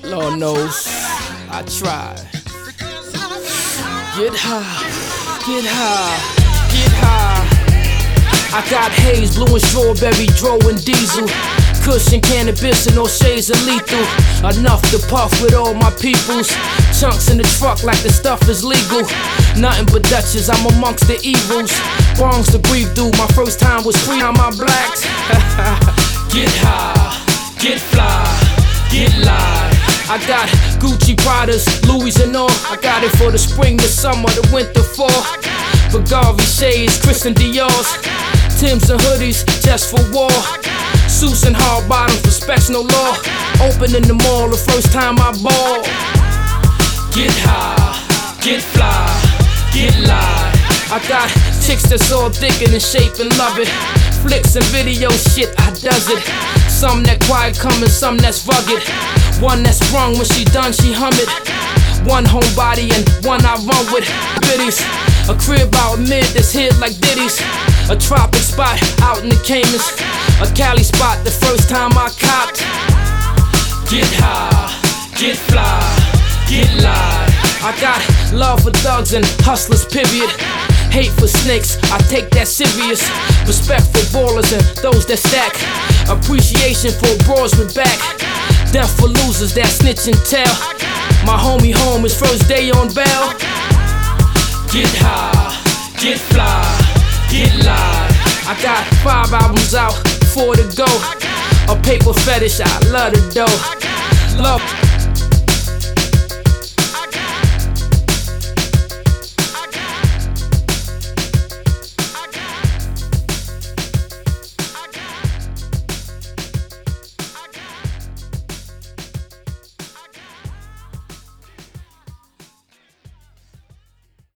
Lord knows, I try. Get high, get high, get high. I got haze, blue and strawberry, dro and diesel. Cushion, cannabis, and all shades of lethal. Enough to puff with all my peoples. Chunks in the truck like the stuff is legal. Nothing but Dutchess, I'm amongst the evils. Bongs to breathe through, my first time was free on my blacks. Get high, get fly, get live. I got Gucci, Pradas, Louis and all. I got it for the spring, the summer, the winter, fall. Bulgari shades, Christian Dior's. Timbs and hoodies, just for war. Suits and hard bottoms, respects no law. Open in the mall, the first time I ball. Get high, get fly, get live. I got chicks that's all thick and in shape and love it. Flicks and video shit, I does it. Some that quiet coming, some that's rugged. One that's sprung, when she done, she hum it. One homebody and one I run with. Biddies, a crib out mid that's hit like ditties. A tropic spot out in the Caymans. A Cali spot the first time I copped. Get high, get fly, get live. I got love for thugs and hustlers, period. Hate for snakes, I take that serious. Respect for ballers and those that stack. Appreciation for bros with back. Death for losers that snitch and tell. My homie home is first day on bail. Get high, get fly, get live. I got 5 albums out, 4 to go. A paper fetish, I love the dough. Love